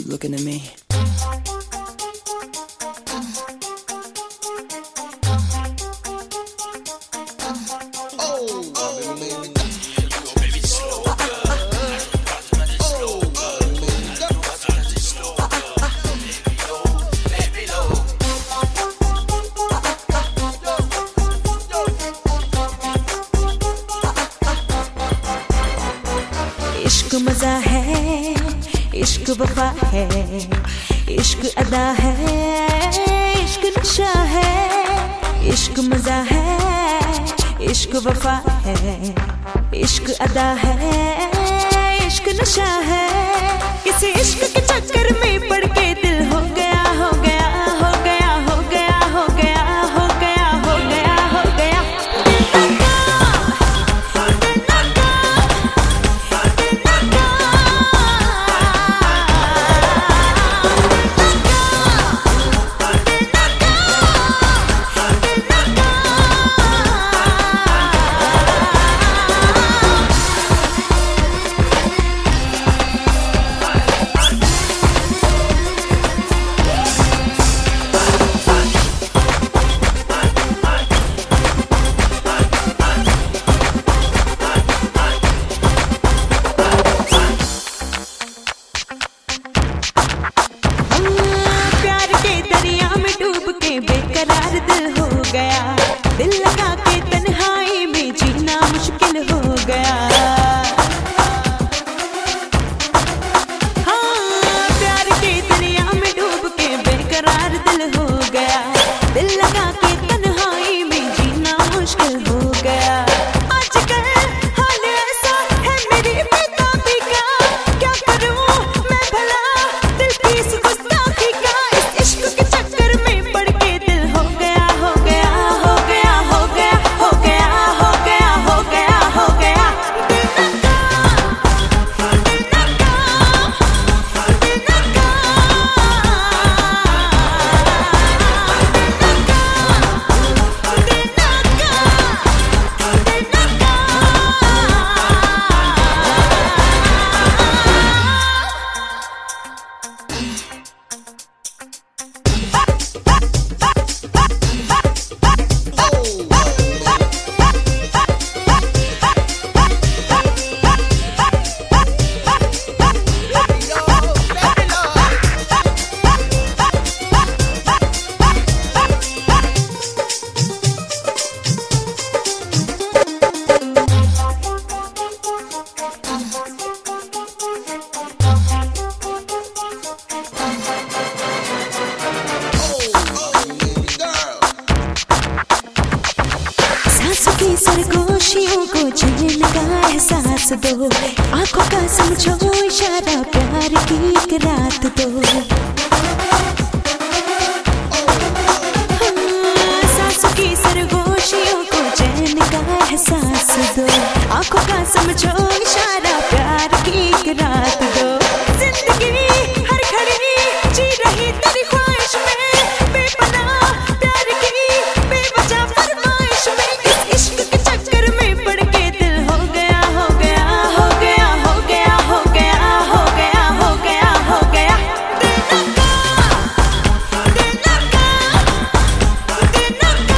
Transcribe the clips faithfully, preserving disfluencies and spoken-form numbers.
keep looking at me. इश्क मजा है, इश्क वफा है, इश्क अदा है, इश्क नशा है। इश्क मजा है, इश्क वफा है, इश्क अदा है, इश्क नशा है। किसी इश्क के चक्कर में पड़ के दिल हो गया हो गया हो गया हो गया हो गया हो गया हो गया हो गया। बेकरार दिल हो गया, दिल लगा के तन्हाई में जीना मुश्किल हो गया। हाँ, प्यार के दरिया में डूब के बेकरार दिल हो गया, दिल लगा के तन्हाई में जीना मुश्किल हो गया। आजकल हाल ऐसा है मेरी बेताबी का, क्या करूं मैं भला दिल की इस गुस्ताखी का। इस इश्क के चक्कर में पड़ के सरगोशियों को चैन का एहसास दो, आंखों का समझो इशारा, प्यार की एक रात दो। हाँ, सांसों की सरगोशियों को चैन का एहसास दो, आंखों का समझो इशारा, प्यार की एक रात दो। जिंदगी हर घड़ी जी रही तेरी ख्वाहिश में, बेपनाह प्यार की बेवजह फरमाइश में। इश्क के चक्कर में पड़ के दिल हो गया हो गया हो गया हो गया हो गया हो गया हो गया हो गया। दिल का दिल का दिल का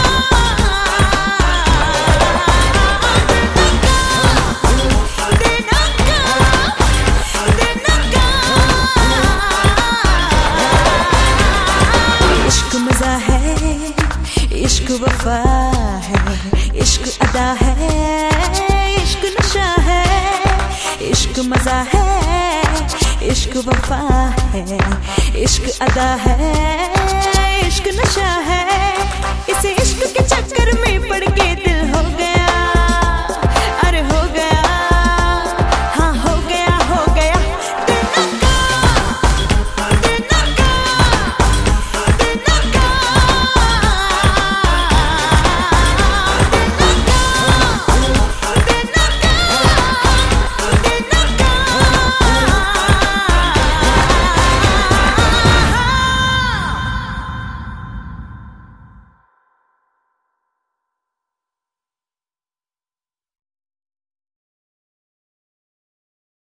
इश्क मजा है, इश्क वफा है, इश्क अदा है, इश्क नशा है। इश्क मजा है, इश्क वफा है, इश्क अदा है, इश्क नशा है। इस इश्क के चक्कर में